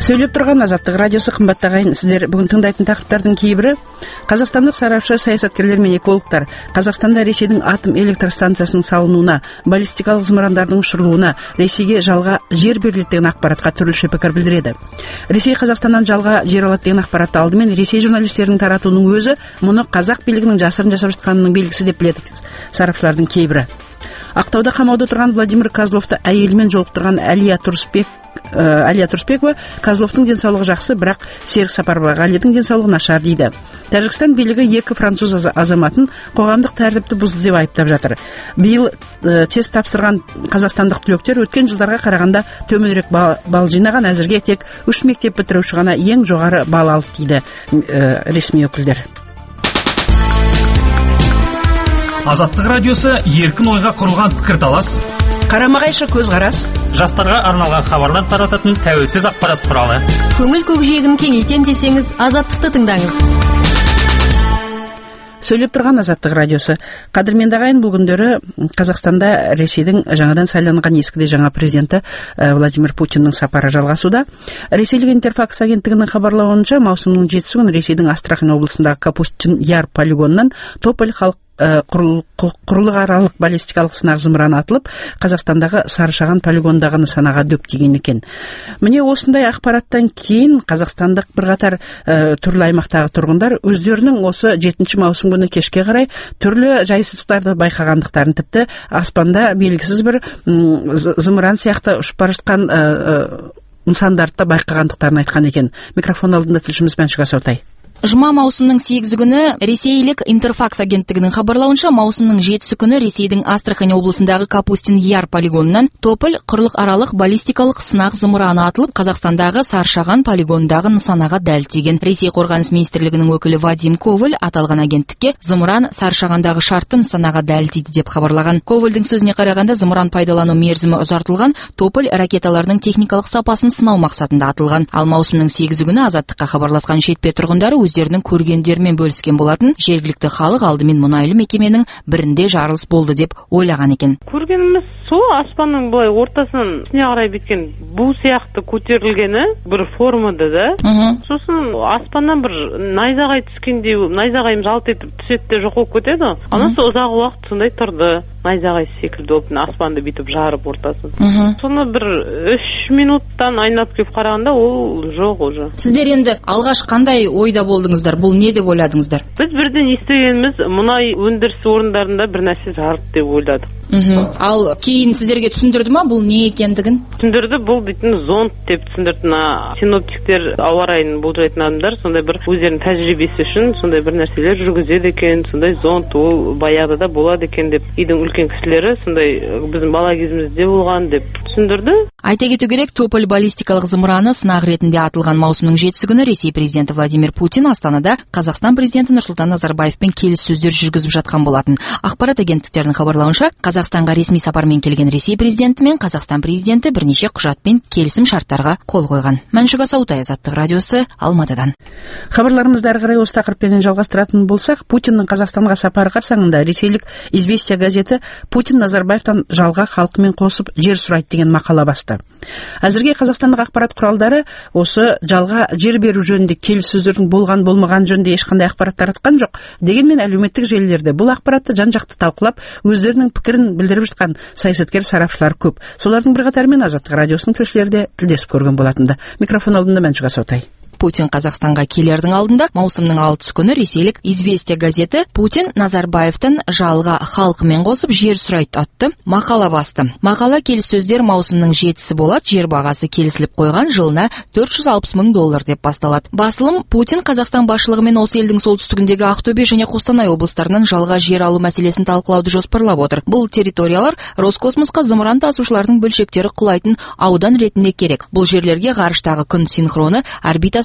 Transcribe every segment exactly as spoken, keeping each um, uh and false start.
Сөйлеп тұрған Азаттық радиосы. Қымбатты ағайын, сіздер бүгін тыңдайтын тақырыптардың кейбірі қазақстандық сарапшы, саясаткерлер мен экологтар Қазақстанда Ресейдің атом электр станциясының салынуына, баллистикалық зымырандардың ұшырылуына, Ресейге жалға жер беріледі деген ақпаратқа түрліше пікір білдіреді. Ресей Қазақстаннан жалға жер алады деген ақпаратты алдымен Ресей журналистерінің таратуының өзі мұны қазақ билігінің жасырын жасап жатқанының белгісі деп біледі сарапшылардың кейбірі. Ақтауда қамауда тұрған Владимир Козловты әйелімен жолықтырған Әлия Тұрысбек Әлия Тұрысбекова Козловтың денсаулығы жақсы, бірақ Серік Сапарғалидың денсаулығы нашар дейді. Тәжікстан билігі екі француз азаматын қоғамдық тәртіпті бұзды деп айыптап жатыр. Биыл тест тапсырған қазақстандық түлектер өткен жылдарға қарағанда төменірек балл жинаған, әзірге тек үш мектеп бітіруші ғана ең жоғары балл алды дейді ресми өкілдер. Азаттық радиосы еркін ойға құрылған пікірталас, қарама-қайшы көзқарас, жастарға арналған хабарлар тарататын тәуелсіз ақпарат құралы. Көңіл көкжиегін кеңейтем десеңіз, Азаттықты тыңдаңыз. Сөйлеп тұрған Азаттық радиосы. Қадірменді ағайын, бұл күндері Қазақстанда Ресейдің жаңадан сайланған ескіде жаңа президенті Владимир Путиннің сапары жалғасуда. Ресейлік Интерфакс агенттігінің хабарлауынша, маусымның жетісі күні Ресейдің Астрахань облысындағы Капустин Яр полигонынан Тополь халық құрлық аралық баллистикалық сынақ зымыраны атылып, Қазақстандағы Сарышаған полигондағы нысанаға дөп тиген екен. Міне осындай ақпараттан кейін қазақстандық бірқатар ә, түрлі аймақтағы тұрғындар өздерінің осы жетінші маусым күні кешке қарай түрлі жайсыздықтарды байқағандықтарын, тіпті аспанда белгісіз бір м, зымыран сияқты ұшып бара жатқан ә, ә, нысандарды байқағандықтарын айтқан екен. Микрофон алдында тілшіміз Мәншүк Асаутай. Жұма маусымның сегізі күні Ресейлік Интерфакс агенттігінің хабарлауынша, маусымның жетісі күні Ресейдің Астрахань облысындағы Капустин Яр полигонынан Тополь құрлық аралық баллистикалық сынақ зымыраны атылып, Қазақстандағы Сарышаған полигондағы нысанаға дәл тиген. Ресей қорғаныс министрлігінің өкілі Вадим Коваль аталған агенттікке зымыран Сарышағандағы шартты нысанаға дәл тиді деп хабарлаған. Ковальдың сөзіне қарағанда, зымыран пайдалану мерзімі ұзартылған, Тополь ракеталарының техникалық сапасын сынау мақсатында атылған. Ал маусымның сегізі күні Азаттыққа хабарласқан шетпе тұрғындары өздерінің көргендермен бөліскен болатын. Жергілікті халық алдымен мұнайлы мекеменің бірінде жарылыс болды деп ойлаған екен. Көргеніміз сол, аспанның былай ортасынан түсіне қарай біткен бу сияқты көтерілгені бір формада да. Сосын аспаннан бір найзағай түскендей, найзағайым жалт етіп түседі де жоқ болып кетеді. Анасы ұзақ уақыт сондай тұрды. Найзағай секілді болып аспанды бүйтіп жарып ортасын. Соны бір үш минуттан айналып келіп қарағанда ол жоқ уже. Сіздер енді алғаш қандай ойда болдыңыздар? Бұл не деп ойладыңыздар? Біз бірден естігеніміз мұнай өндіріс орындарында бір нәрсе жарып деп ойладық. Ал кейін сіздерге түсіндірді ма бұл не екендігін? Түсіндірді, бұл дейтін зонд деп түсіндірді. Синоптиктер, ауа райын болжайтын адамдар сондай бір өздерінің тәжірибесі үшін сондай бір нәрселер жүргізеді екен. Сондай зонд ол баяғыда болады екен деп, үйдің үлкен кісілері сондай біздің бала кезімізде болған деп түсіндірді. Айта кету керек, Тополь баллистикалық зымыраны сынақ ретінде атылған маусымның жетісі күні Ресей президенті Владимир Путин Астанада Қазақстан президенті Нұрсұлтан Назарбаевпен келіссөздер жүргізіп жатқан болатын. Ақпарат агенттіктерінің хабарлауынша, Қазақстанға ресми сапармен келген Ресей президенті мен Қазақстан президенті бірнеше құжат пен келісім шарттарға қол қойған. Мәншүк Асаутай, Азаттық радиосы, Алматыдан. Хабарларымызды ары қарай осы тақырыппен жалғастыратын болсақ, Путиннің Қазақстанға сапары қарсаңында ресейлік Известия газеті Путин Назарбаевтан жалға халқымен қосып жер сұрайды деген мақала басты. Әзірге қазақстандық ақпарат құралдары осы жалға жер беру жөнінде келіссөздердің болған болмаған жөнінде ешқандай ақпарат таратқан жоқ. Дегенмен әлеуметтік желілерде бұл ақпаратты жан-жақты талқылап, өздерінің пікірін білдіріп жатқан саясаткер сарапшылар көп. Солардың бірқатарымен Азаттық радиосының тілшілері де тілдесіп көрген болатынды. Микрофон алдында Мәншүк Асаутай. Путин Қазақстанға келердің алдында маусымның алтысы күні ресейлік Известия газеті Путин Назарбаевтан жалға халқымен қосып жер сұрайды атты мақала басты. Мақала келіссөздер маусымның жетісі болады, жер бағасы келісіліп қойған, жылына төрт жүз алпыс мың доллар деп басталады. Басылым Путин Қазақстан басшылығымен осы елдің солтүстігіндегі Ақтөбе және Қостанай облыстарынан жалға жер алу мәселесін талқылауды жоспарлап отыр. Бұл территориялар Роскосмосқа зымыран тасушылардың бөлшектері құлайтын аудан ретінде керек. Бұл жерлерге ғарыштағы күн синхроны орбитасын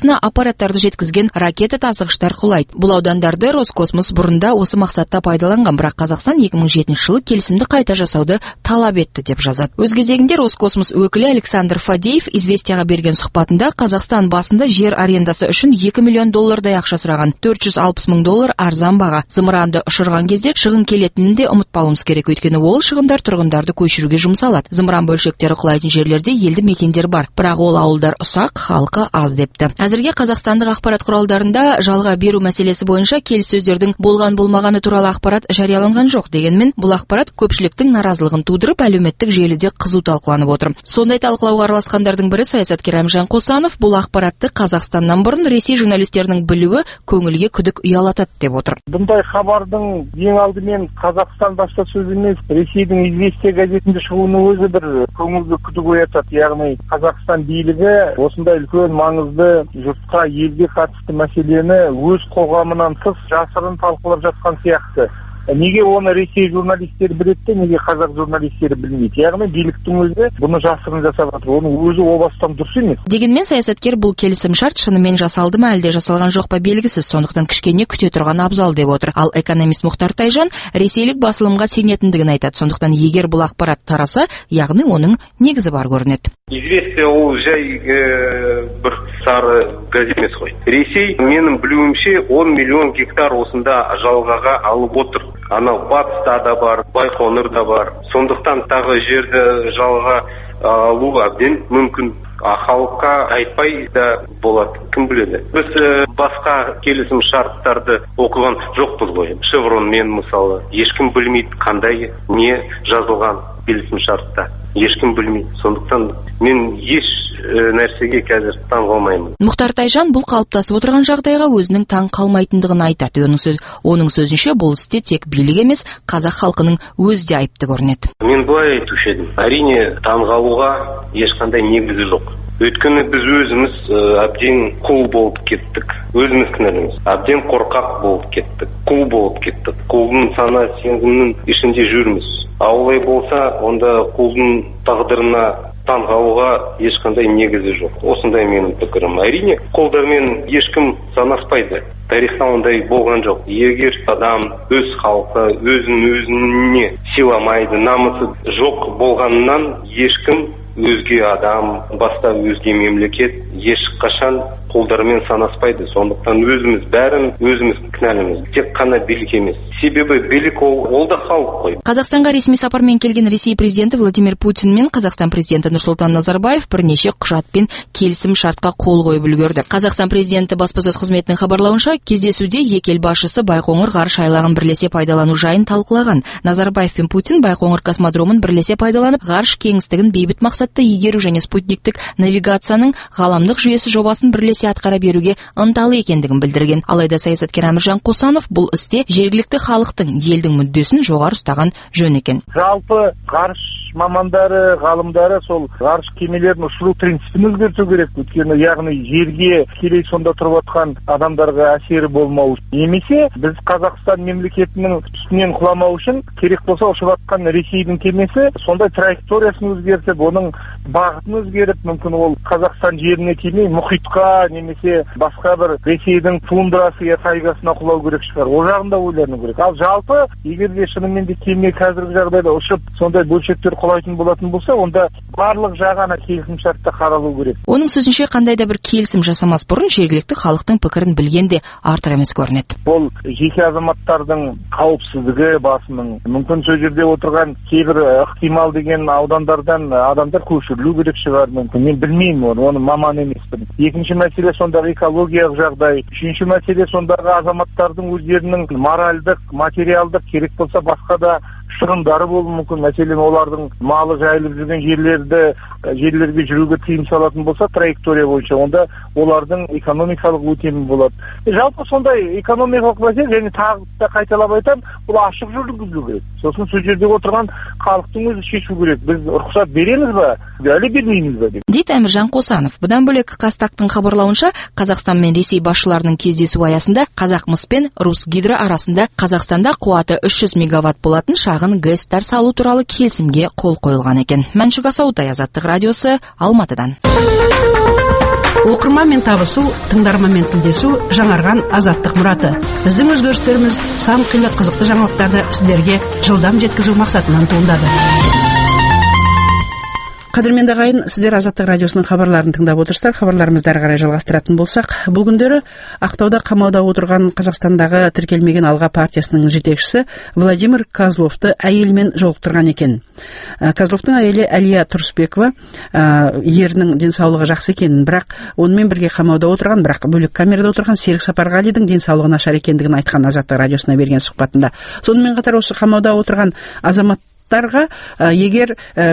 орбитасына аппараттарды жеткізген ракета тасығыштар құлайды. Бұл аудандарды Роскосмос бұрында осы мақсатта пайдаланған, бірақ Қазақстан екі мың жетінші жылы келісімді қайта жасауды талап етті деп жазады. Өз кезегінде Роскосмос өкілі Александр Фадеев Известияға берген сұхбатында Қазақстан басында жер арендасы үшін екі миллион доллардай ақша сұраған. төрт жүз алпыс мың доллар арзан баға. Зымыранды ұшырған кезде шығын келетінін де ұмытпауымыз керек, өйткені ол шығындар тұрғындарды көшіруге жұмсалады. Зымыран бөлшектері құлайтын жерлерде елді мекендер бар, бірақ ол ауылдар ұсақ, халқы аз депті. Әзірге қазақстандық ақпарат құралдарында жалға беру мәселесі бойынша келіссөздердің болған болмағаны туралы ақпарат жарияланған жоқ. Дегенмен, бұл ақпарат көпшіліктің наразылығын тудырып, әлеуметтік желіде қызу талқыланып отыр. Сондай талқылауға араласқандардың бірі саясаткер Әміржан Қосанов бұл ақпаратты Қазақстаннан бұрын Ресей журналистерінің білуі көңілге күдік ұялатады деп отыр. Бұндай хабардың ең алдымен Қазақстан баспасөзі емес, Ресейдің Известия газетінде шығуының өзі бір көңілге күдік оятады. Яғни Қазақстан билігі осындай үлкен маңызды жұртқа, елге қатысты мәселені өз қоғамынан тыс жасырын талқылап жатқан сияқты. Неге оны Ресей журналистері біледі, неге қазақ журналистері білмейді? Яғни биліктің өзі бұны жасырын жасап жатыр. Оның өзі о бастан дұрыс емес. Дегенмен саясаткер бұл келісім шарт шынымен жасалды ма, әлде жасалған жоқ па белгісіз, сондықтан кішкене күте тұрған абзал деп отыр. Ал экономист Мұхтар Тайжан ресейлік басылымға сенетіндігін айтады. Сондықтан егер бұл ақпарат тараса, яғни оның негізі бар көрінеді. Известия ол жай бір сары газет емес қой. Ресей, менің білуімше, он миллион гектар осында жалғаға алып отыр. Анау батыста да бар, Байқоңырда бар. Сондықтан тағы жерді жалға алу әбден мүмкін. Халыққа айтпай да болады, кім біледі. Біз басқа келісім шарттарды оқыған жоқпыз ғой. Шевронмен мысалы ешкім білмейді қандай не жазылған келісім шартта. Ешкім білмейді. Сондықтан мен еш нәрсеге қазір таң қалмаймын. Мұхтар Тайжан бұл қалыптасып отырған жағдайға өзінің таң қалмайтындығын айтады. Оның сөз, оның сөзінше бұл істе тек билік емес, қазақ халқының өзі де айыпты көрінеді. Мен былай айтушы едім. Әрине таң қалуға ешқандай негізі жоқ. Өйткені біз өзіміз әбден құл болып кеттік. Өзіміз кінәліміз. Әбден қорқақ болып кеттік. Құл болып кеттік. Құлдың сана сезімінің ішінде жүрміз. Олай болса, онда құлдың тағдырына таң қалуға ешқандай негізі жоқ. Осындай менің пікірім. Әрине, құлдармен ешкім санаспайды. Тарихта ондай болған жоқ. Егер адам өз халқы, өзін өзіне сыйламайды, намысы жоқ болғаннан ешкім өзге адам, баста өзге мемлекет ешқашан қолдармен санаспайды. Сондықтан өзіміз бәрін өзіміз кінәліміз. Тек қана билік емес. Себебі билік ол, ол да халық қой. Қазақстанға ресми сапармен келген Ресей президенті Владимир Путин мен Қазақстан президенті Нұрсұлтан Назарбаев бірнеше құжатпен келісім шартқа қол қойып үлгерді. Қазақстан президенті баспасөз қызметінің хабарлауынша, кездесуде екі ел басшысы Байқоңыр ғарыш айлағын бірлесе пайдалану жайын талқылаған. Назарбаев пен Путин Байқоңыр космодромын бірлесе пайдаланып, ғарыш кеңістігін бейбіт мақсатта игеру және спутниктік навигацияның ғаламдық жүйесі жобасын бірлесе атқара беруге ынталы екендігін білдірген. Алайда саясаткер Әміржан Қосанов бұл істе жергілікті халықтың, елдің мүддесін жоғары ұстаған жөн екен. Жалпы ғарыш мамандары, ғалымдары сол ғарыш кемелерін ұшыру принципін өзгерту керек. Өйткені яғни жерге тікелей сонда тұрып жатқан адамдарға әсері болмау. Немесе біз Қазақстан мемлекетінің үстінен құламау үшін керек болса ұшып жатқан Ресейдің кемесі сондай траекториясын өзгертіп, оның бағытын өзгеріп, мүмкін ол Қазақстан жеріне тимей мұхитқа немесе басқа бір Ресейдің тундрасы я тайгасына құлау керек шығар. О жағында ойлану керек. Ал жалпы егер де шынымен де кеме қазіргі жағдайда ұшып сондай бөлшектер құлайтын болатын болса, онда барлық жағына келісім шартта қаралу керек. Оның сөзінше қандай да бір келісім жасамас бұрын жергілікті халықтың пікірін білгенде артық емес көрінеді. Ол жеке азаматтардың қауіпсіздігі басының, мүмкін сол жерде отырған кейбір ықтимал деген аудандардан адамдар көшірілу керек шығар, мүмкін. Мен білмеймін оны, оны маман емеспін. Екінші мәселе сондағы экологиялық жағдай. Үшінші мәселе сондағы азаматтардың өздерінің моральдық, материалдық, керек болса басқа да шығындары болуы мүмкін. Мәселен, олардың малы жайылып жүрген жерлерді жерлерге жүруге тыйым салатын болса, траектория бойынша, онда олардың экономикалық өтемі болады. Жалпы сондай экономикалық мәселе, және тағы да қайталап айтамын, бұл ашық жүргізілу керек. Сосын сол жерде отырған халықтың өзі шешу керек. Біз рұқсат береміз ба, әлі бермейміз ба деп. Дейді Әміржан Қосанов. Бұдан бөлек Қазтақтың хабарлауынша, Қазақстан мен Ресей басшыларының кездесу аясында Қазақмыс пен Русгидро арасында Қазақстанда қуаты үш жүз мегаватт болатын шағын ГЭС-тар салу туралы келісімге қол қойылған екен. Мәншүк Асаутай, Азаттық радиосы, Алматыдан. Оқырманмен табысу, тыңдарманмен тілдесу жаңарған азаттық мұраты. Біздің өзгерістеріміз сан қилы қызықты жаңалықтарды сіздерге жылдам жеткізу мақсатынан туындады. Қадірменді ағайын, сіздер Азаттық радиосының хабарларын тыңдап отырсыздар. Хабарларымызды ары қарай жалғастыратын болсақ, бұл күндері Ақтауда қамауда отырған Қазақстандағы тіркелмеген алға партиясының жетекшісі Владимир Козловты әйелімен жолықтырған екен. Козловтың әйелі Әлия Тұрысбекова ерінің денсаулығы жақсы екенін, бірақ онымен бірге қамауда отырған, бірақ бөлек камерада отырған Серік Сапарғалидың денсаулығы нашар екендігін айтқан Азаттық радиосына берген сұхбатында. Сонымен қатар осы қамауда отырған азамат егер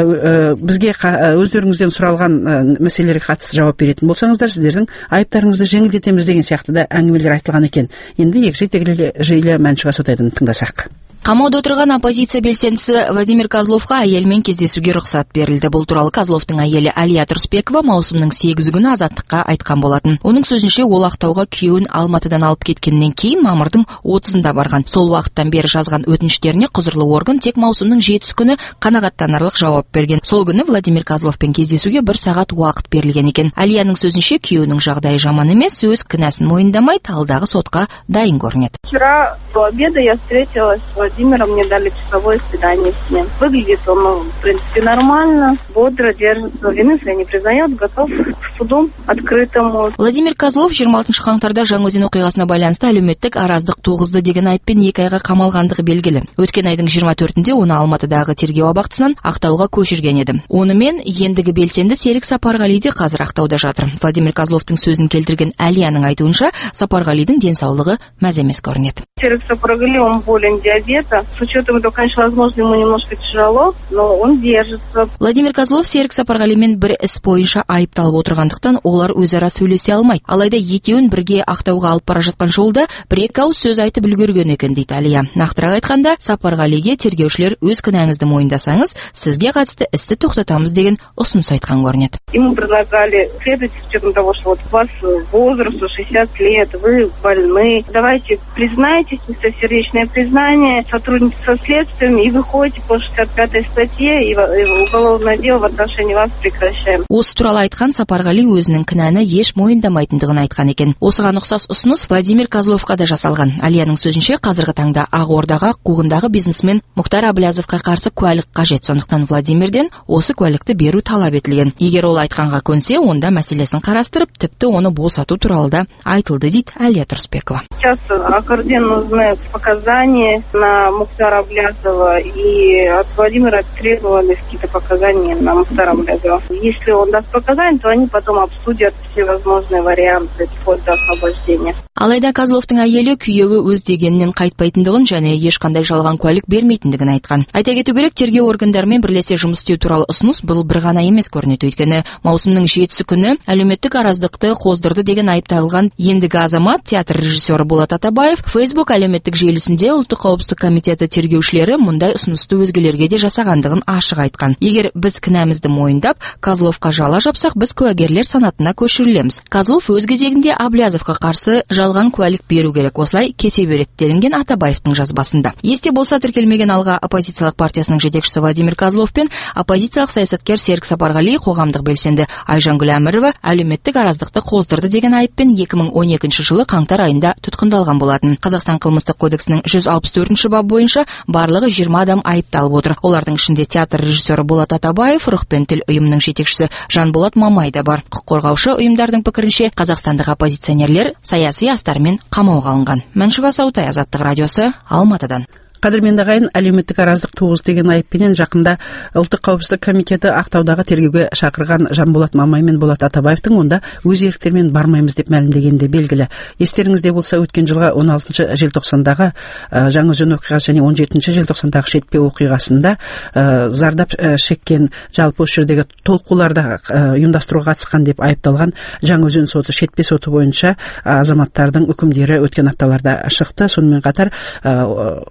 бізге өздеріңізден сұралған мәселелерге қатысты жауап беретін болсаңыздар, сіздердің айыптарыңызды жеңілдетеміз деген сияқты да әңгімелер айтылған екен. Енді егжей-тегжейлі жайлы Мәншүк Асаутайдан тыңдасақ. Қамауда отырған оппозиция белсендісі Владимир Козловқа әйелімен кездесуге рұқсат берілді. Бұл туралы Козловтың әйелі Әлия Тұрысбекова маусымның сегізі күні Азаттыққа айтқан болатын. Оның сөзінше, ол Ақтауға күйеуін Алматыдан алып кеткеннен кейін мамырдың отызында барған. Сол уақыттан бері жазған өтініштеріне құзырлы орган тек маусымның жетісі күні қанағаттанарлық жауап берген. Сол күні Владимир Козловпен кездесуге бір сағат уақыт берілген екен. Әлияның сөзінше, күйеуінің жағдайы жаман емес, өз кінәсін мойындамай, алдағы сотқа дайын көрінеді. Вчера до обеда я встретилась с Владимиром, мне дали часовое свидание с ним. Выглядит он, ну, в принципе, нормально, бодро держится, вины своей не признает, готов к суду открытому. Владимир Козлов жиырма алтыншы қаңтарда Жаңаөзен оқиғасына байланысты әлеуметтік араздық туғызды деген айыппен екі айға қамалғандығы белгілі. Өткен айдың жиырма төртінде оны Алматыдағы тергеу абақтысынан Ақтауға көшірген еді. Онымен ендігі белсенді Серік Сапарғали де қазір Ақтауда жатыр. Владимир Козловтың сөзін келтірген Әлияның айтуынша, Сапарғалидың денсаулығы мәз емес көрінеді. Серік Сапарғали, он болен диабета. С учетом этого, конечно, возможно, ему немножко тяжело, но он держится. Владимир Козлов Серік Сапарғалимен бір іс бойынша айыпталып отырғандықтан олар өзара сөйлесе алмайды. Алайда екеуін бірге Ақтауға алып бара жатқан жолда бір-екі ауыз сөз айтып үлгерген екен дейді Әлия. Нақтырақ айтқанда, Сапарғалиге тергеушілер өз кінәңізді мойындасаңыз, сізге қатысты істі тоқтатамыз деген ұсыныс айтқан көрінеді. Ему предлагали следовать с учетом того, что вот у вас возраст шестьдесят лет, вы больны, давайте признайтесь, сердечное признание, сотрудничать со следствием и выходите по шестьдесят пятой статье, и уголовное дело в отношении вас прекращаем. Осы туралы айтқан Сапарғали өзінің кінәні еш мойындамайтындығын айтқан екен. Осыған ұқсас ұсыныс Владимир Козловқа да жасалған. Әлияның сөзінше, қазіргі таңда Ақордаға қуғындағы бизнесмен Мұхтар Әблязовқа қарсы куәлік қажет. Сондықтан Владимирден осы куәлікті беру талап етілген. Егер ол айтқанға көнсе, онда мәселесін қарастырып, тіпті оны босату туралы да айтылды дейді Әлия Тұрысбекова. Сейчас Аккорден нужны показания на Мухтара Аблязова, и от Владимира требовались какие-то показания на Мухтара Аблязова. Если он даст показания, то они потом обсудят все возможные варианты вплоть до освобождения. Алайда Козловтың әйелі күйеуі өз дегенінен қайтпайтындығын және ешқандай жалған куәлік бермейтіндігін айтқан. Айта кету керек, тергеу органдарымен бірлесе жұмыс істеу туралы ұсыныс бұл бір ғана емес көрінеді. Өйткені маусымның жетісі күні әлеуметтік араздықты қоздырды деген айып тағылған ендігі азамат, театр режиссері Болат Атабаев Facebook әлеуметтік желісінде ұлттық қауіпсіздік комитеті тергеушілері мұндай ұсынысты өзгелерге де жасағандығын ашық айтқан. Егер біз кінәмізді мойындап, Козловқа жала жапсақ, біз куәгерлер санатына көшірілеміз. Козлов өз кезегінде Аблязовқа қарсы жалған куәлік беру керек, осылай кете береді делінген Атабаевтың жазбасында. Есте болса, тіркелмеген алға оппозициялық партиясының жетекшісі Владимир Козлов пен оппозициялық саясаткер Серік Сапарғали, қоғамдық белсенді Айжангүл Әмірова әлеуметтік араздықты қоздырды деген айыппен екі мың он екінші жылы қаңтар айында тұтқындалған болатын. Қазақстан қылмыстық кодексінің жүз алпыс төртінші бабы бойынша барлығы жиырма адам айыпталып отыр. Олардың ішінде театр режиссері Болат Атабаев, Рух пен тіл ұйымының жетекшісі Жанболат Мамай да бар. Құқық қорғаушы ұйымдардың пікірінше, қазақстандық оппозиционерлер саяси астармен қамауға алынған. Мәншүк Асаутай, Азаттық радиосы, Алматыдан. Қадірменді ағайын, әлеуметтік араздық туғыз деген айыппенен жақында ұлттық қауіпсіздік комитеті Ақтаудағы тергеуге шақырған Жанболат Мамай мен Болат Атабаевтың онда өз еріктерімен бармаймыз деп мәлімдегенде белгілі. Естеріңізде болса, өткен жылғы он алтыншы желтоқсандағы Жаңаөзен оқиғасы және он жетінші желтоқсандағы шетпе оқиғасында зардап шеккен, жалпы осы жердегі толқуларда ұйымдастыруға қатысқан деп айыпталған Жаңаөзен соты, шетпе соты бойынша азаматтардың үкімдері өткен апталарда шықты. Сонымен қатар оқ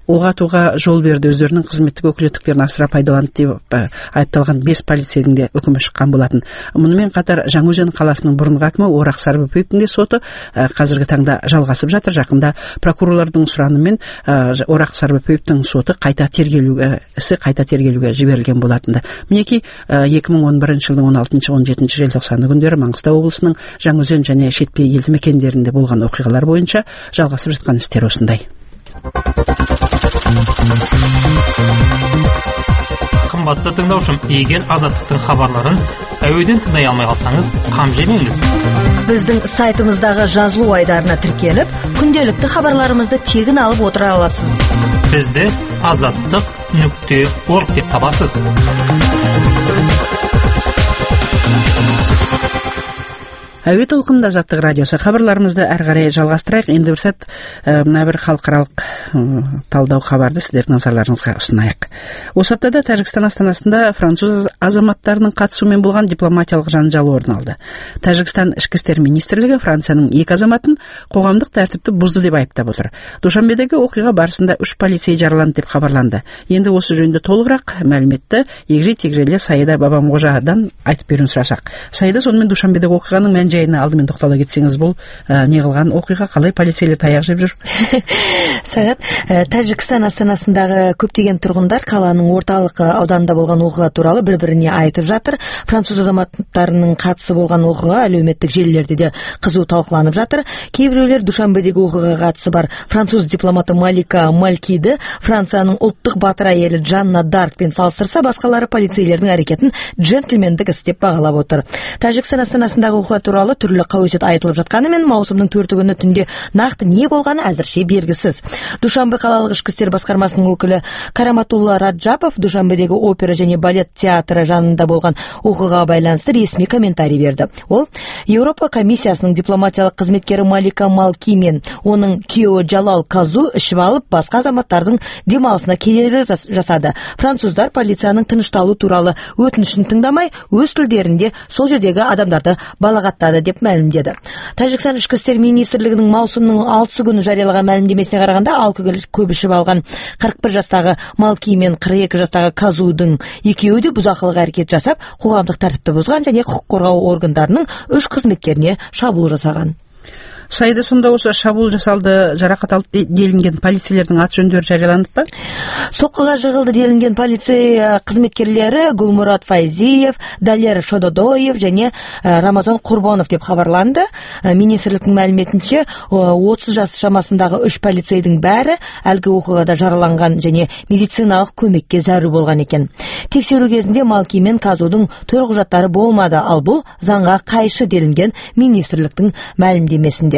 тартуға жол берді, өздерінің қызметтік өкілеттіктерін асыра пайдаланды деп айыпталған бес полицейдің де үкімі шыққан болатын. Мұнымен қатар Жаңаөзен қаласының бұрынғы әкімі Орақ Сарбаевтың де соты қазіргі таңда жалғасып жатыр. Жақында прокурорлардың сұранымен Орақ Сарбаевтың соты қайта тергелуге, ісі қайта тергелуге жіберілген болатынды. Мінекей екі мың он бірінші жылдың он алтыншы он жетінші желтоқсаны күндері Маңғыстау облысының Жаңаөзен және Шетпе елді мекендерінде болған оқиғалар бойынша жалғасып жатқан істер осындай. Қымбатты тыңдаушым, егер Азаттықтың хабарларын әуеден тыңдай алмай қалсаңыз, қам жемеңіз. Біздің сайтымыздағы жазылу айдарына тіркеліп, күнделікті хабарларымызды тегін алып отыра аласыз. Бізді азаттық нүкте орг деп табасыз. Әуе толқынында Азаттық радиосы. Хабарларымызды әрі қарай жалғастырайық. Енді бір сәт мына бір халықаралық талдау хабарды сіздердің назарларыңызға ұсынайық. Осы аптада Тәжікстан астанасында француз азаматтарының қатысуымен болған дипломатиялық жанжал орын алды. Тәжікстан ішкі істер министрлігі Францияның екі азаматын қоғамдық тәртіпті бұзды деп айыптап отыр. Душанбедегі оқиға барысында үш полицей жараланды деп хабарланды. Енді осы жөнінде толығырақ мәліметті егжей-тегжейлі Саида Бабамғожадан айтып беруін сұрасақ. Саида, сонымен Душанбедегі оқиғаның мән жайына алдымен тоқтала кетсеңіз, бұл не қылған оқиға, қалай полицейлер таяқ жеп жүр? Сағат, Тәжікстан астанасындағы көптеген тұрғындар қаланың орталық ауданында болған оқиға туралы бір-біріне айтып жатыр. Француз азаматтарының қатысы болған оқиға әлеуметтік желілерде де қызу талқыланып жатыр. Кейбіреулер Душанбедегі оқиғаға қатысы бар француз дипломаты Малика Малкиді Францияның ұлттық батыр әйелі Жанна Даркпен салыстырса, басқалары полицейлердің әрекетін джентльмендік іс деп бағалап отыр. Тәжікстан астанасындағы оқиға туралы түрлі қауесет айтылып жатқанымен, маусымның төрті күні түнде нақты не болғаны әзірше белгісіз. Душанбе қалалық ішкі істер басқармасының өкілі Караматулла Раджапов Душанбедегі опера және балет театры жанында болған оқиғаға байланысты ресми комментарий берді. Ол Еуропа комиссиясының дипломатиялық қызметкері Малика Малки мен оның күйеуі Джалал Казу ішіп алып, басқа азаматтардың демалысына кедергі жасады. Француздар полицияның тынышталу туралы өтінішін тыңдамай, өз тілдерінде сол жердегі адамдарды балағаттады деп мәлімдеді. Тәжікстан ішкі істер министрлігінің маусымның алтысы күні жариялаған мәлімдемесіне қарағанда, алкоголь көп ішіп алған қырық бір жастағы Малки мен қырық екі жастағы Казудың екеуі де бұзақылық әрекет жасап, қоғамдық тәртіпті бұзған және құқық қорғау органдарының үш қызметкеріне шабуыл жасаған. Саида, сонда осы шабуыл жасалды, жарақат алды делінген полицейлердің аты жөндері жарияланды ба? Соққыға жығылды делінген полицей қызметкерлері Гулмурат Файзиев, Далер Шододоев және Рамазан Құрбонов деп хабарланды. Министрліктің мәліметінше, отыз жас шамасындағы үш полицейдің бәрі әлгі оқиғада жараланған және медициналық көмекке зәру болған екен. Тексеру кезінде Малки мен Казудың төлқұжаттары болмады, ал бұл заңға қайшы делінген министрліктің мәлімдемесінде.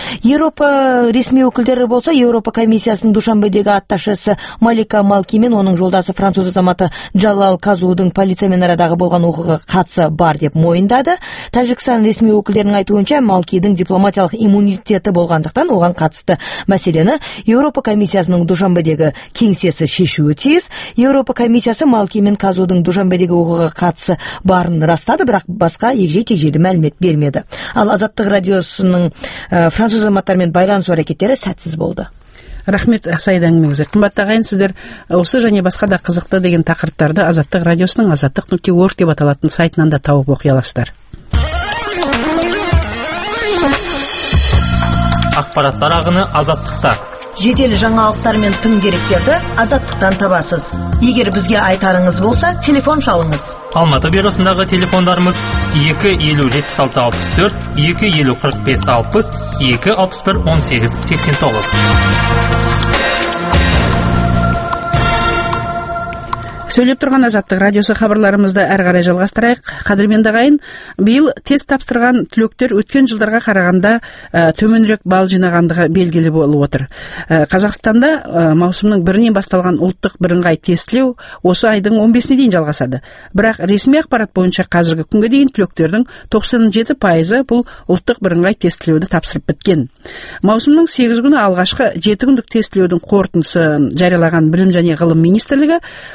Еуропа ресми өкілдері болса, Еуропа комиссиясының Душанбедегі атташысы Малика Малки мен оның жолдасы француз азаматы Джалал Казудың полициямен арадағы болған оқиғаға қатысы бар деп мойындады. Тәжікстан ресми өкілдерінің айтуынша, Малкидің дипломатиялық иммунитеті болғандықтан оған қатысты мәселені Еуропа комиссиясының Душанбедегі кеңсесі шешуі тиіс. Еуропа комиссиясы Малки мен Казудың Душанбедегі оқиғаға қатысы барын растады, бірақ басқа егжей-тегжейлі мәлімет бермеді. Ал Азаттық радиосының француз азаматтармен байланысу әрекеттері сәтсіз болды. Рахмет, Саида, әңгімеңізге. Қымбатты ағайын, сіздер осы және басқа да қызықты деген тақырыптарды Азаттық радиосының азаттық нүкте орг деп аталатын сайтынан да тауып оқи аласыздар. Ақпараттар ағыны Азаттықта. Жедел жаңалықтар мен тың деректерді Азаттықтан табасыз. Егер бізге айтарыңыз болса, телефон шалыңыз. Алматы бюросындағы телефондарымыз екі елу жетпіс алты алпыс төрт, екі елу қырық бес алпыс, екі алпыс бір он сегіз сексен тоғыз. Сөйлеп тұрған Азаттық радиосы хабарларымызды әрі қарай жалғастырайық. Қадірменді ағайын, биыл тест тапсырған түлектер өткен жылдарға қарағанда ә, төменірек балл жинағандығы белгілі болып отыр. Ә, Қазақстанда ә, маусымның бірінен басталған ұлттық бірыңғай тестілеу осы айдың он бесіне дейін жалғасады. Бірақ ресми ақпарат бойынша қазіргі күнге дейін түлектердің тоқсан жеті пайызы бұл ұлттық бірыңғай тестілеуді тапсырып біткен. Маусымның сегіз күні алғашқы жеті күндік тестілеудің қорытындысын жариялаған Білім және ғылым министрлігі осыған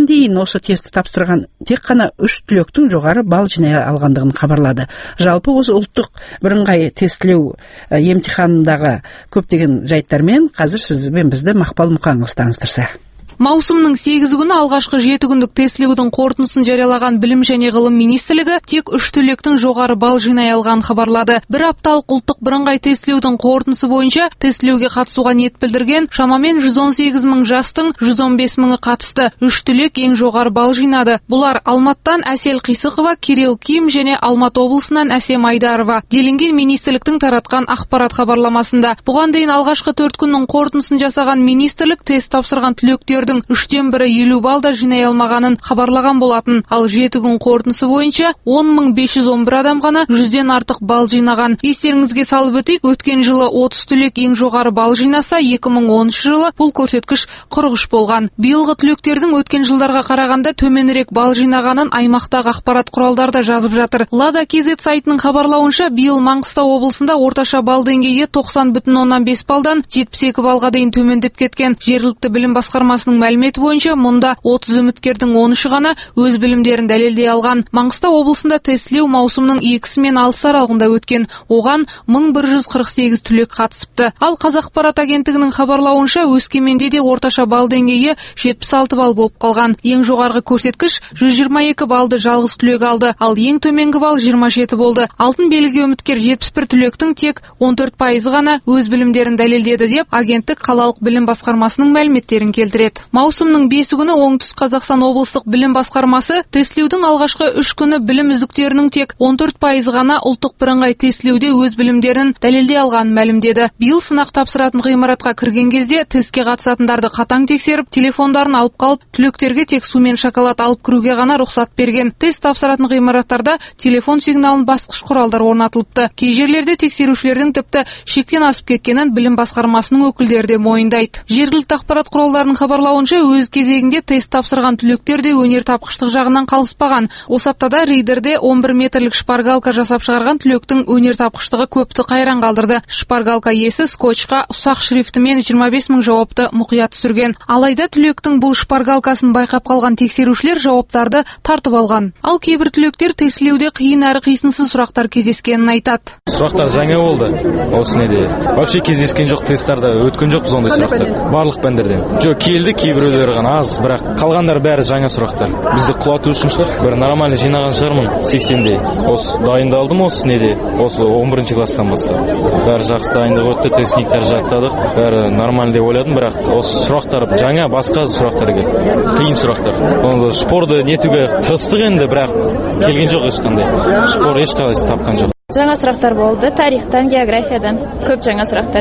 Бұған дейін осы тестті тапсырған тек қана үш түлектің жоғары балл жинай алғандығын хабарлады. Жалпы осы ұлттық бірыңғай тестілеу емтиханындағы көптеген жайттармен қазір сізбен бізді Мақпал Мұқанқызы таныстырса. Маусымның сегізі күні алғашқы жеті күндік тестілеудің қорытындысын жариялаған Білім және ғылым министрлігі тек үш түлектің жоғары балл жинай алғанын хабарлады. Бір апталық ұлттық бірыңғай тестілеудің қорытындысы бойынша тестілеуге қатысуға ниет білдірген шамамен жүз он сегіз мың жастың жүз он бес мыңы қатысты. Үш түлек ең жоғары балл жинады. Бұлар Алматыдан Әсел Қисықова, Кирилл Ким және Алматы облысынан Әсем Айдарова. Делінген министрліктің таратқан ақпарат хабарламасында. Бұған дейін алғашқы төрт күннің қорытындысын жасаған министрлік тест тапсырған түлектер үштен бірі елу балда жинай алмағанын хабарлаған болатын. Ал жеті күн қорытындысы бойынша он мың бес жүз он бір адам ғана жүзден артық балл жинаған. Естеріңізге салып өтейік, өткен жылы отыз түлек ең жоғары балл жинаса, екі мың оныншы жылы бұл көрсеткіш қырық үш болған. Биылғы түлектердің өткен жылдарға қарағанда төменірек балл жинағанын аймақтағы ақпарат құралдарда жазып жатыр. Лада кз сайтының хабарлауынша, биыл Маңғыстау облысында орташа балл деңгейі тоқсан бүтін оннан бес баллдан жетпіс екі баллға дейін төмендеп кеткен. Жергілікті білім басқармасының мәліметі бойынша, мұнда отыз үміткердің он үші ғана өз білімдерін дәлелдей алған. Маңғыстау облысында тестілеу маусымның екісі мен алтысы аралығында өткен. Оған мың бір жүз қырық сегіз түлек қатысыпты. Ал Қазақпарат агенттігінің хабарлауынша, Өскеменде де орташа балл деңгейі жетпіс алты балл болып қалған. Ең жоғарғы көрсеткіш жүз жиырма екі баллды жалғыз түлек алды, ал ең төменгі балл жиырма жеті болды. Алтын белгіге үміткер жетпіс бір түлектің тек он төрт пайызы ғана өз білімдерін дәлелдеді деп агенттік қалалық білім басқармасының мәліметтерін келтіреді. Маусымның бесі күні Оңтүстік Қазақстан облыстық білім басқармасы тестілеудің алғашқы үш күні білім үздіктерінің тек он төрт пайызы ғана ұлттық бірыңғай тестілеуде өз білімдерін дәлелдей алғанын мәлімдеді. Биыл сынақ тапсыратын ғимаратқа кірген кезде тестке қатысатындарды қатаң тексеріп, телефондарын алып қалып, түлектерге тек су мен шоколад алып кіруге ғана рұқсат берген. Тест тапсыратын ғимараттарда телефон сигналын басқыш құралдар орнатылыпты. Кей жерлерде тексерушілердің тіпті шектен асып кеткенін білім басқармасының өкілдері де мойындайды. Жергілікті ақпарат құралдарының хабарлауынша, өз кезегінде тест тапсырған түлектер де өнер тапқыштық жағынан қалыспаған. Осы аптада Рейдерде он бір метрлік шпаргалка жасап шығарған түлектің өнер тапқыштығы көпті қайран қалдырды. Шпаргалка иесі скотчқа ұсақ шрифтімен жиырма бес мың жауапты мұқият түсірген. Алайда түлектің бұл шпаргалкасын байқап қалған тексерушілер жауаптарды тартып алған. Ал кейбір түлектер тестілеуде қиын әрі қисынсыз сұрақтар кездескенін айтады. Сұрақтар жаңа болды. Осы неде? Вообще кездескен жоқ, тесттарда өткен жоқпыз ондай сұрақтар. Барлық пәндерден. Жоқ, келді, кейбіреулері ғана аз, бірақ қалғандар бәрі жаңа сұрақтар. Бізді құлату үшін шығар. Бір нормальный жинаған шығармын сексендей. Осы дайындалдым осы неде? Осы он бірінші класстан бастап. Бәрі жақсы дайындық өтті, тестниктер жаттадық. Бәрі нормальный деп ойладым, бірақ осы сұрақтар жаңа, басқа сұрақтар келді. Қиын сұрақтар. Оны спорды нетуге тырыстық енді, бірақ келген жоқ ешқандай. Спор ешқайсысы тапқан жоқ. Жаңа сұрақтар болды, тарихтан, географиядан көп жаңа сұрақтар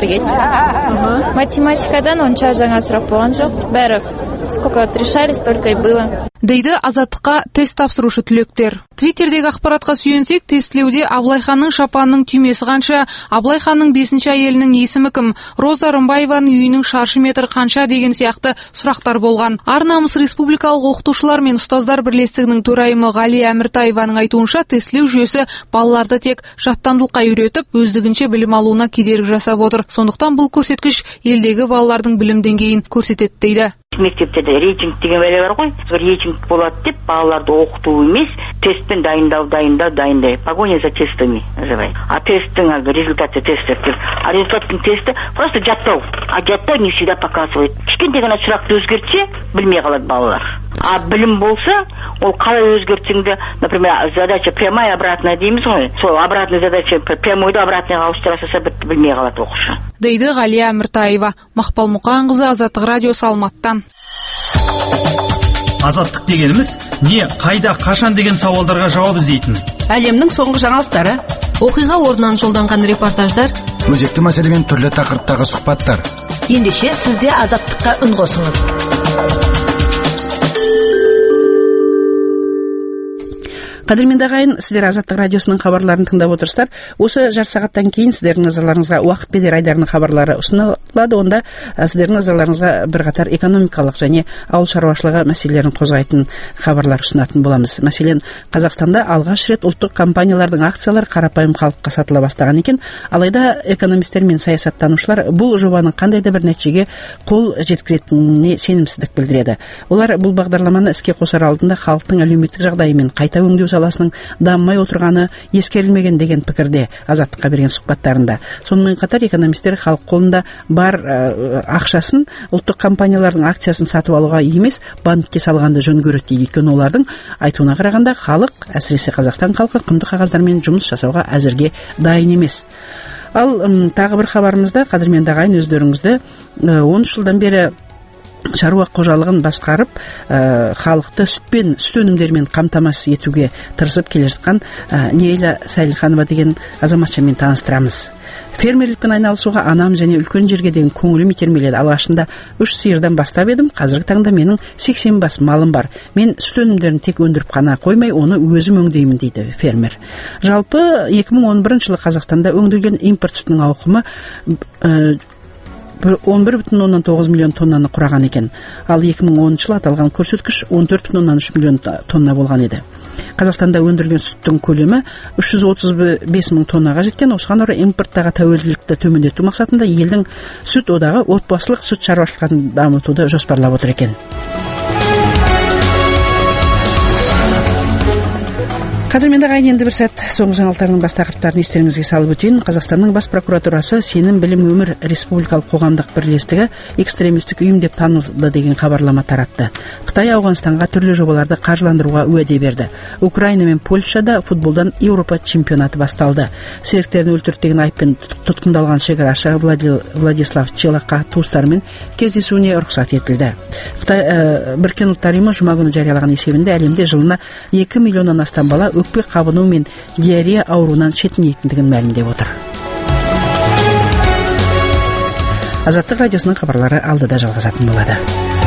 келді. Математикадан онша жаңа сұрақ болған жоқ. Бәрі сколько отрешали, столько и было. Дейді Азаттыққа тест тапсырушы түлектер. Твиттердегі ақпаратқа сүйенсек, тестілеуде Абылай ханның шапанының түймесі қанша, Абылай ханның бесінші әйелінің есімі кім, Роза Рымбаеваның үйінің шаршы метр қанша деген сияқты сұрақтар болған. Ар-намыс республикалық оқытушылар мен ұстаздар бірлестігінің төрайымы Ғали Әміртаеваның айтуынша, тестілеу жүйесі балаларды тек жаттандылыққа үйретіп, өздігінше білім алуына кедергі жасап отыр. Сондықтан бұл көрсеткіш елдегі балалардың білім деңгейін көрсетеді дейді. Мектептерде рейтинг деген бәле бар ғой. Рейтинг болады деп балаларды оқыту емес, тестпен дайындау, дайындау, дайындай. Погоня за тестами называется. А тесттің результаты тестов. А результаттың тесті просто жаттау. А жаттау не всегда показывает. Кішкентай ғана сұрақты өзгертсе, білмей қалады балалар. А білім болса, ол қалай өзгертсеңді, например, задача прямая, обратная дейміз ғой. Сол обратная задача прямойды обратныйға ауыстыра салса, білмей қалады оқушы. Дейді Ғалия Әміртаева. Мақпал Мұқанқызы, Азаттық радиосы, Алматыдан. Азаттық дегеніміз не, қайда, қашан деген сауалдарға жауап іздейтін. Әлемнің соңғы жаңалықтары, оқиға орнынан жолданған репортаждар, өзекті мәселемен түрлі тақырыптағы сұхбаттар. Ендеше сізде Азаттыққа үн қосыңыз. Кадырменді ағайын, сіздер Азаттық радиосының хабарларын тыңдап отырсыздар. Осы жарты сағаттан кейін сіздердің назарларыңызға уақыт бедер айдарының хабарлары ұсынылады. Онда сіздердің назарларыңызға бірқатар экономикалық және ауыл шаруашылығы мәселелерін қозғайтын хабарлар ұсынатын боламыз. Мәселен, Қазақстанда алғаш рет ұлттық компаниялардың акциялары қарапайым халыққа сатыла бастаған екен. Алайда экономистер мен саясаттанушылар бұл жобаның қандай да бір нәтижеге қол жеткізетініне сенімсіздік білдіреді. Олар бұл бағдарламаны іске қосар алдында халықтың әлеуметтік жағдайы мен қайта өңдеу саласының дамымай отырғаны ескерілмеген деген пікірде Азаттыққа берген сұхбаттарында. Сонымен қатар экономистер халық қолында бар ә, ақшасын ұлттық компаниялардың акциясын сатып алуға емес, банкке салғанды жөн көреді дейді. Өйткені олардың айтуына қарағанда халық, әсіресе Қазақстан халқы құнды қағаздармен жұмыс жасауға әзірге дайын емес. Ал ұм, тағы бір хабарымызда Қадырменді ағайын, өздеріңізді он үш жылдан бері шаруа қожалығын басқарып, ә, халықты сүтпен, сүт өнімдерімен қамтамасыз етуге тырысып келе жатқан ә, Нейла Сәлиханова деген азаматшамен таныстырамыз. Фермерлікпен айналысуға анам және үлкен жерге деген көңілім итермеледі. Алғашында үш сиырдан бастап едім. Қазіргі таңда менің сексен бас малым бар. Мен сүт өнімдерін тек өндіріп қана қоймай, оны өзім өңдеймін дейді фермер. Жалпы екі мың он бірінші жылы Қазақстанда өңделген импорт сүтінің ауқымы ә, он бір бүтін оннан тоғыз миллион тоннаны құраған екен. Ал екі мың оныншы жылы аталған көрсеткіш он төрт бүтін оннан үш миллион тонна болған еді. Қазақстанда өндірілген сүттің көлемі үш жүз отыз бес мың тоннаға жеткен. Осыған орай импорттағы тәуелділікті төмендету мақсатында елдің сүт одағы отбасылық сүт шаруашылығын дамытуды жоспарлап отыр екен. Қадырменді ағайын, енді бір сәт соңғы жаңалықтардың бас тақырыптарын естеріңізге салып өтейін. Қазақстанның бас прокуратурасы сенім, білім, өмір республикалық қоғамдық бірлестігі экстремистік ұйым деп танылды деген хабарлама таратты. Қытай Ауғанстанға түрлі жобаларды қаржыландыруға уәде берді. Украина мен Польшада футболдан Еуропа чемпионаты басталды. Серіктерін өлтірді деген айыппен тұтқындалған шекарашы Владислав Челақа туыстарымен кездесуіне рұқсат етілді. Қытай ә, Біріккен ұлттар ұйымы жұма күні жариялаған есебінде әлемде жылына екі миллионнан астам бала өкпе қабыну мен диарея ауруынан шетінейтіндігін мәлімдеп отыр. Азаттық радиосының хабарлары алдыда жалғасатын болады.